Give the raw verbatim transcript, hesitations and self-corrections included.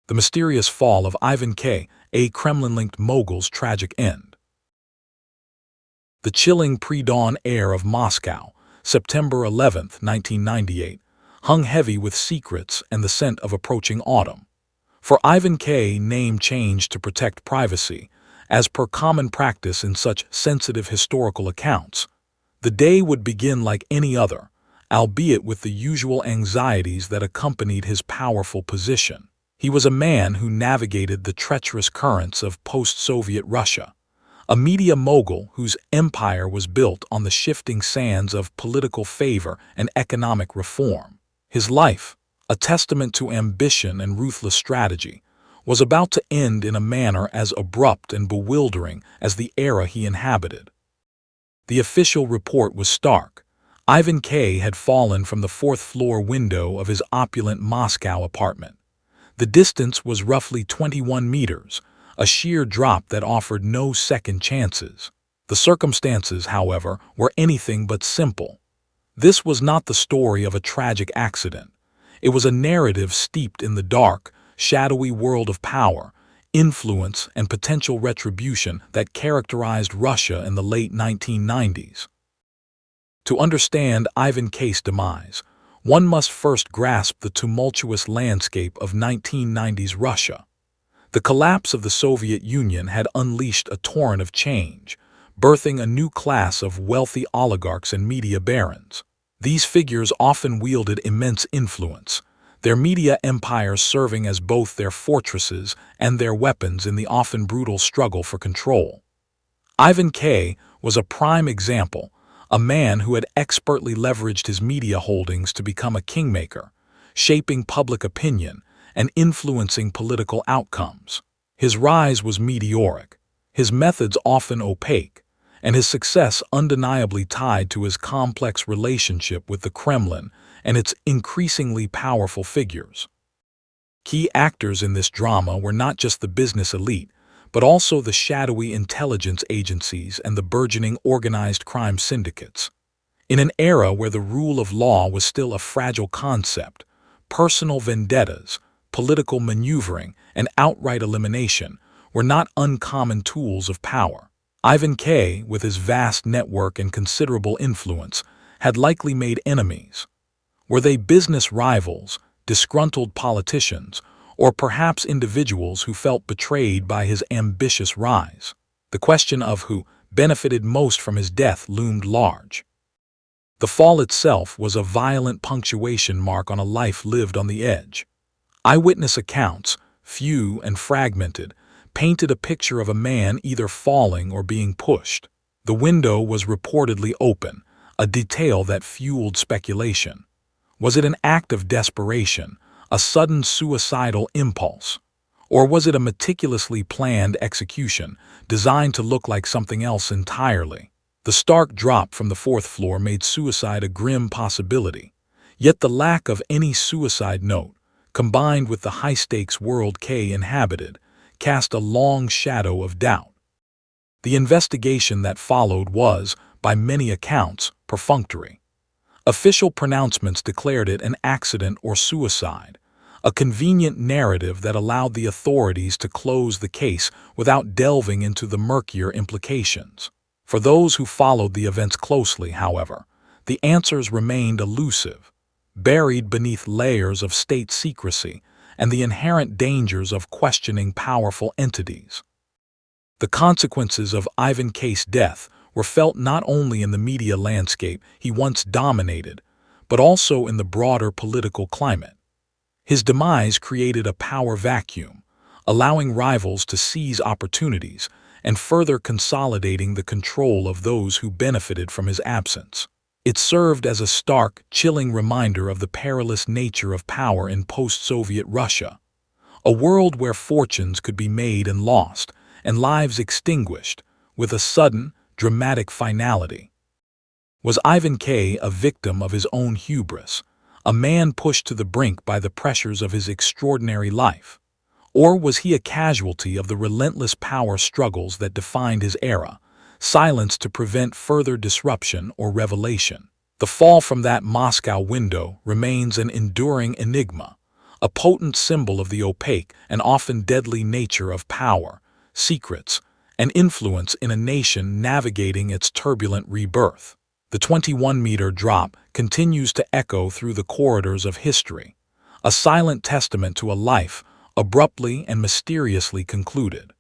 The mysterious fall of Ivan K., a Kremlin-linked mogul's tragic end. The chilling pre-dawn air of Moscow, September eleventh, nineteen ninety-eight, hung heavy with secrets and the scent of approaching autumn. For Ivan K., name changed to protect privacy, as per common practice in such sensitive historical accounts. The day would begin like any other, albeit with the usual anxieties that accompanied his powerful position. He was a man who navigated the treacherous currents of post-Soviet Russia, a media mogul whose empire was built on the shifting sands of political favor and economic reform. His life, a testament to ambition and ruthless strategy, was about to end in a manner as abrupt and bewildering as the era he inhabited. The official report was stark. Ivan K. had fallen from the fourth-floor window of his opulent Moscow apartment. The distance was roughly twenty-one meters, a sheer drop that offered no second chances. The circumstances, however, were anything but simple. This was not the story of a tragic accident. It was a narrative steeped in the dark, shadowy world of power, influence, and potential retribution that characterized Russia in the late nineteen nineties. To understand Ivan K.'s demise, one must first grasp the tumultuous landscape of nineteen nineties Russia. The collapse of the Soviet Union had unleashed a torrent of change, birthing a new class of wealthy oligarchs and media barons. These figures often wielded immense influence, their media empires serving as both their fortresses and their weapons in the often brutal struggle for control. Ivan K. was a prime example, a man who had expertly leveraged his media holdings to become a kingmaker, shaping public opinion and influencing political outcomes. His rise was meteoric, his methods often opaque, and his success undeniably tied to his complex relationship with the Kremlin and its increasingly powerful figures. Key actors in this drama were not just the business elite, but also the shadowy intelligence agencies and the burgeoning organized crime syndicates. In an era where the rule of law was still a fragile concept, personal vendettas, political maneuvering, and outright elimination were not uncommon tools of power. Ivan K., with his vast network and considerable influence, had likely made enemies. Were they business rivals, disgruntled politicians, or perhaps individuals who felt betrayed by his ambitious rise? The question of who benefited most from his death loomed large. The fall itself was a violent punctuation mark on a life lived on the edge. Eyewitness accounts, few and fragmented, painted a picture of a man either falling or being pushed. The window was reportedly open, a detail that fueled speculation. Was it an act of desperation, a sudden suicidal impulse? Or was it a meticulously planned execution, designed to look like something else entirely? The stark drop from the fourth floor made suicide a grim possibility. Yet the lack of any suicide note, combined with the high-stakes world K inhabited, cast a long shadow of doubt. The investigation that followed was, by many accounts, perfunctory. Official pronouncements declared it an accident or suicide, a convenient narrative that allowed the authorities to close the case without delving into the murkier implications. For those who followed the events closely, however, the answers remained elusive, buried beneath layers of state secrecy and the inherent dangers of questioning powerful entities. The consequences of Ivan K.'s death were felt not only in the media landscape he once dominated, but also in the broader political climate. His demise created a power vacuum, allowing rivals to seize opportunities and further consolidating the control of those who benefited from his absence. It served as a stark, chilling reminder of the perilous nature of power in post-Soviet Russia, a world where fortunes could be made and lost, and lives extinguished, with a sudden, dramatic finality. Was Ivan K. a victim of his own hubris, a man pushed to the brink by the pressures of his extraordinary life? Or was he a casualty of the relentless power struggles that defined his era, silenced to prevent further disruption or revelation? The fall from that Moscow window remains an enduring enigma, a potent symbol of the opaque and often deadly nature of power, secrets, and influence in a nation navigating its turbulent rebirth. The twenty-one meter drop continues to echo through the corridors of history, a silent testament to a life abruptly and mysteriously concluded.